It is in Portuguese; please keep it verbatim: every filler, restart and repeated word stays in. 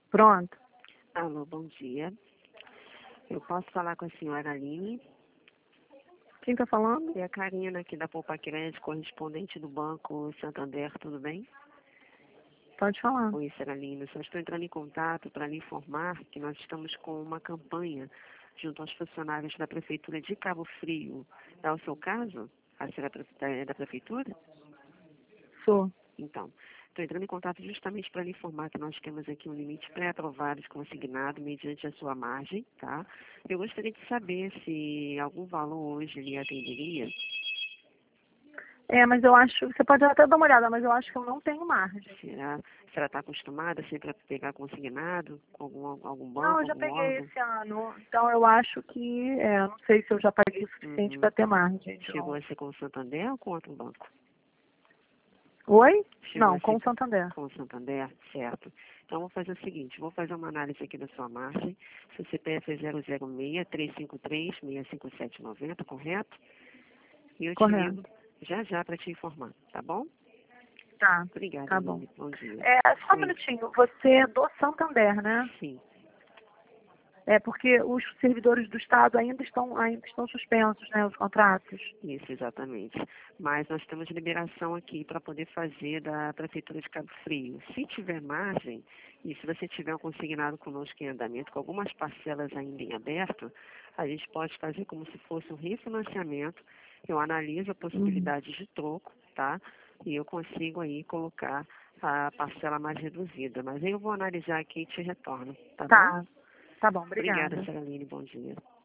Pronto. Alô, bom dia. Eu posso falar com a senhora Aline? Quem está falando? É a Karina aqui da Poupa Crédito, correspondente do Banco Santander, tudo bem? Pode falar. Oi, senhora Aline. Só estou entrando em contato para lhe informar que nós estamos com uma campanha junto aos funcionários da Prefeitura de Cabo Frio. É o seu caso? A senhora é da Prefeitura? Sou. Então, estou entrando em contato justamente para lhe informar que nós temos aqui um limite pré-aprovado de consignado mediante a sua margem, tá? Eu gostaria de saber se algum valor hoje lhe atenderia. É, mas eu acho, você pode até dar uma olhada, mas eu acho que eu não tenho margem. Será, a senhora está acostumada sempre a pegar consignado com algum, algum Não, banco, eu já algum peguei órgão? esse ano. Então eu acho que, é, não sei se eu já paguei o suficiente Uhum. para ter margem. de Chegou novo. a ser com o Santander ou com outro banco? Oi? Chegou Não, a com ser o Santander. com o Santander, certo. Então, vou fazer o seguinte, vou fazer uma análise aqui da sua margem. Seu C P F é zero zero seis, três cinco três, seis cinco sete nove zero, correto? E eu te ligo Correto. já já para te informar, tá bom? Tá, Obrigada, tá bom. Aline. Bom dia. É, só um Sim, minutinho. Você é do Santander, né? sim. É porque os servidores do Estado ainda estão, ainda estão suspensos, né, os contratos. Isso, exatamente. Mas nós temos liberação aqui para poder fazer da Prefeitura de Cabo Frio. Se tiver margem, e se você tiver um consignado conosco em andamento, com algumas parcelas ainda em aberto, a gente pode fazer como se fosse um refinanciamento. Eu analiso a Uhum. possibilidade de troco, tá? E eu consigo aí colocar a parcela mais reduzida. Mas aí eu vou analisar aqui e te retorno, tá bom? Tá, tá bom, Obrigada, obrigada. Saraline. Bom dia.